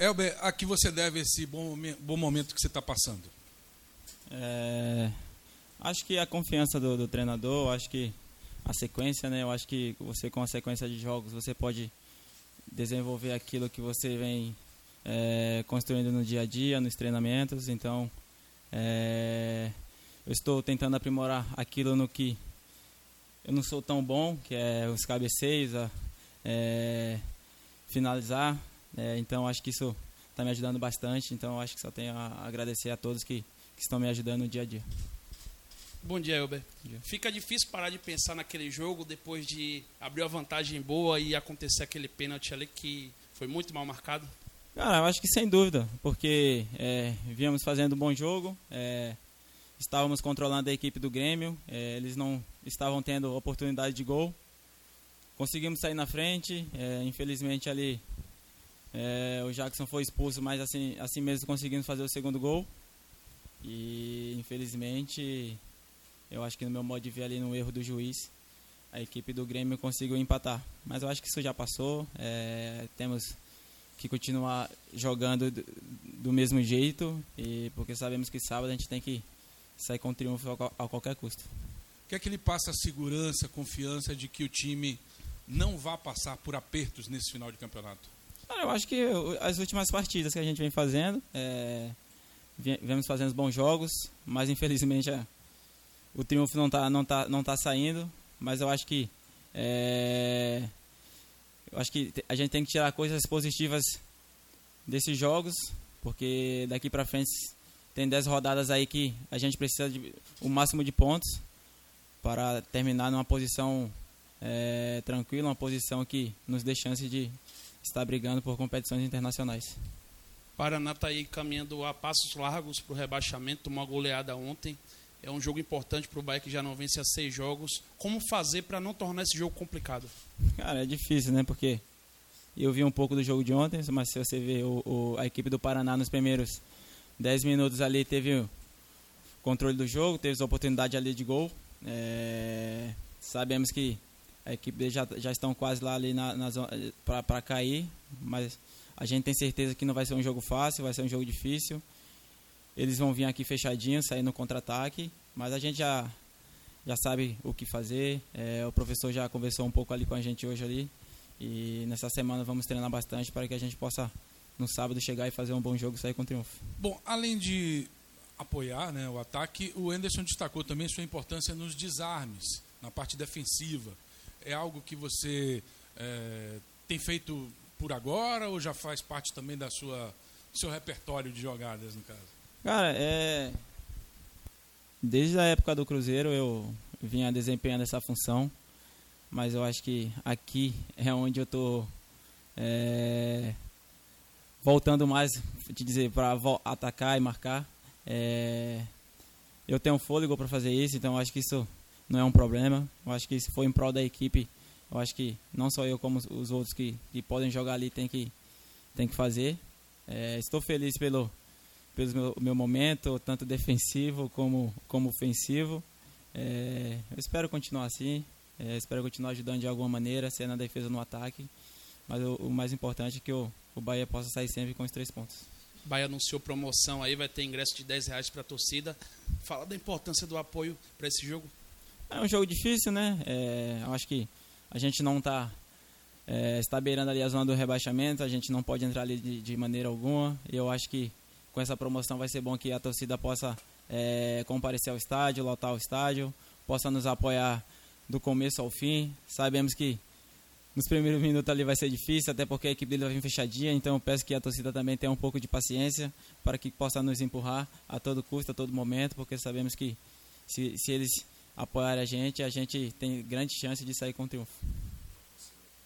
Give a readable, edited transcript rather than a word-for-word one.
Elber, a que você deve esse bom momento que você está passando? Acho que a confiança do treinador, acho que a sequência, né? Eu acho que você, com a sequência de jogos, você pode desenvolver aquilo que você vem construindo no dia a dia, nos treinamentos. Então, eu estou tentando aprimorar aquilo no que eu não sou tão bom, que é os cabeceios, finalizar. Então, acho que isso está me ajudando bastante. Então, acho que só tenho a agradecer a todos que estão me ajudando no dia a dia. Bom dia, Elber. Fica difícil parar de pensar naquele jogo depois de abrir uma vantagem boa e acontecer aquele pênalti ali que foi muito mal marcado? Cara, eu acho que sem dúvida, porque viemos fazendo um bom jogo, estávamos controlando a equipe do Grêmio, eles não estavam tendo oportunidade de gol, conseguimos sair na frente, infelizmente ali o Jackson foi expulso, mas assim mesmo conseguimos fazer o segundo gol e infelizmente eu acho que no meu modo de ver ali no erro do juiz, a equipe do Grêmio conseguiu empatar. Mas eu acho que isso já passou, temos que continuar jogando do mesmo jeito, porque sabemos que sábado a gente tem que sair com triunfo a qualquer custo. O que é que ele passa a segurança, a confiança de que o time não vá passar por apertos nesse final de campeonato? Eu acho que as últimas partidas que a gente vem fazendo, viemos fazendo bons jogos, mas infelizmente o triunfo não tá saindo, mas eu acho que a gente tem que tirar coisas positivas desses jogos, porque daqui para frente tem 10 rodadas aí que a gente precisa de o máximo de pontos para terminar numa posição tranquila, uma posição que nos dê chance de estar brigando por competições internacionais. Paraná está aí caminhando a passos largos para o rebaixamento, uma goleada ontem. É um jogo importante para o Bahia que já não vence há 6 jogos. Como fazer para não tornar esse jogo complicado? Cara, é difícil, né? Porque eu vi um pouco do jogo de ontem, mas se você ver a equipe do Paraná nos primeiros 10 minutos ali teve o controle do jogo, teve a oportunidade ali de gol. Sabemos que a equipe deles já estão quase lá ali na zona para cair, mas a gente tem certeza que não vai ser um jogo fácil, vai ser um jogo difícil. Eles vão vir aqui fechadinhos, sair no contra-ataque, mas a gente já sabe o que fazer. O professor já conversou um pouco ali com a gente hoje ali, e nessa semana vamos treinar bastante para que a gente possa no sábado chegar e fazer um bom jogo e sair com triunfo. Bom, além de apoiar, né, o ataque, o Anderson destacou também sua importância nos desarmes, na parte defensiva. É algo que você tem feito por agora ou já faz parte também do seu repertório de jogadas, no caso? Cara, desde a época do Cruzeiro eu vinha desempenhando essa função, mas eu acho que aqui é onde eu estou voltando mais, te dizer, para atacar e marcar. Eu tenho fôlego para fazer isso, então eu acho que isso não é um problema. Eu acho que se for em prol da equipe, eu acho que não só eu como os outros que podem jogar ali tem que fazer. Estou feliz pelo meu momento, tanto defensivo como ofensivo. Eu espero continuar assim, espero continuar ajudando de alguma maneira, seja na defesa ou no ataque, mas o mais importante é que o Bahia possa sair sempre com os 3 pontos. O Bahia anunciou promoção aí, vai ter ingresso de R$10 para a torcida. Fala da importância do apoio para esse jogo. É um jogo difícil, né? Eu acho que a gente não está beirando ali a zona do rebaixamento, a gente não pode entrar ali de maneira alguma. E eu acho que com essa promoção vai ser bom que a torcida possa comparecer ao estádio, lotar o estádio, possa nos apoiar do começo ao fim. Sabemos que nos primeiros minutos ali vai ser difícil, até porque a equipe dele vai vir fechadinha, então eu peço que a torcida também tenha um pouco de paciência para que possa nos empurrar a todo custo, a todo momento, porque sabemos que se eles apoiarem a gente tem grande chance de sair com triunfo.